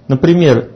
Например,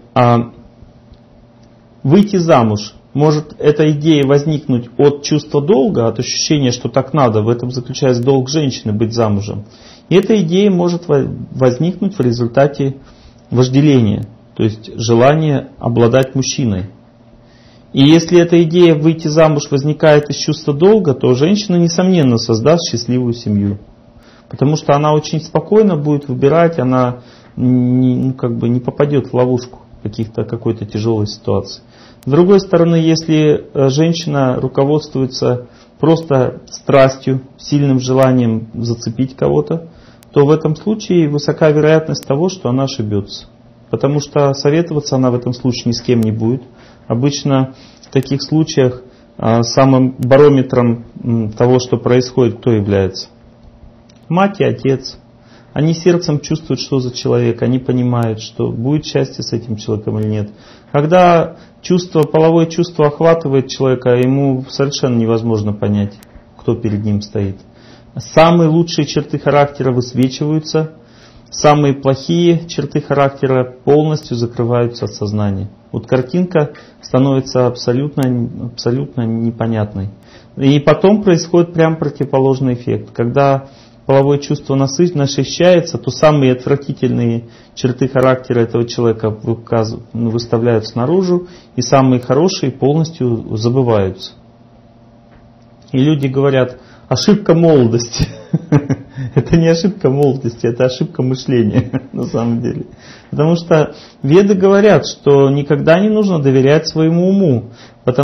выйти замуж. Может эта идея возникнуть от чувства долга, от ощущения, что так надо. В этом заключается долг женщины быть замужем. И эта идея может возникнуть в результате вожделения, то есть желания обладать мужчиной. И если эта идея выйти замуж возникает из чувства долга, то женщина, несомненно, создаст счастливую семью. Потому что она очень спокойно будет выбирать, она не попадет в ловушку какой-то тяжелой ситуации. С другой стороны, если женщина руководствуется просто страстью, сильным желанием зацепить кого-то, то в этом случае высока вероятность того, что она ошибется. Потому что советоваться она в этом случае ни с кем не будет. Обычно в таких случаях самым барометром того, что происходит, кто является? Мать и отец. Они сердцем чувствуют, что за человек, они понимают, что будет счастье с этим человеком или нет. Когда половое чувство охватывает человека, ему совершенно невозможно понять, кто перед ним стоит. Самые лучшие черты характера высвечиваются, самые плохие черты характера полностью закрываются от сознания. Вот картинка становится абсолютно непонятной. И потом происходит прям противоположный эффект. Когда половое чувство насыщается, то самые отвратительные черты характера этого человека выставляются наружу, и самые хорошие полностью забываются. И люди говорят: ошибка молодости. Это не ошибка молодости, это ошибка мышления на самом деле. Потому что веды говорят, что никогда не нужно доверять своему уму.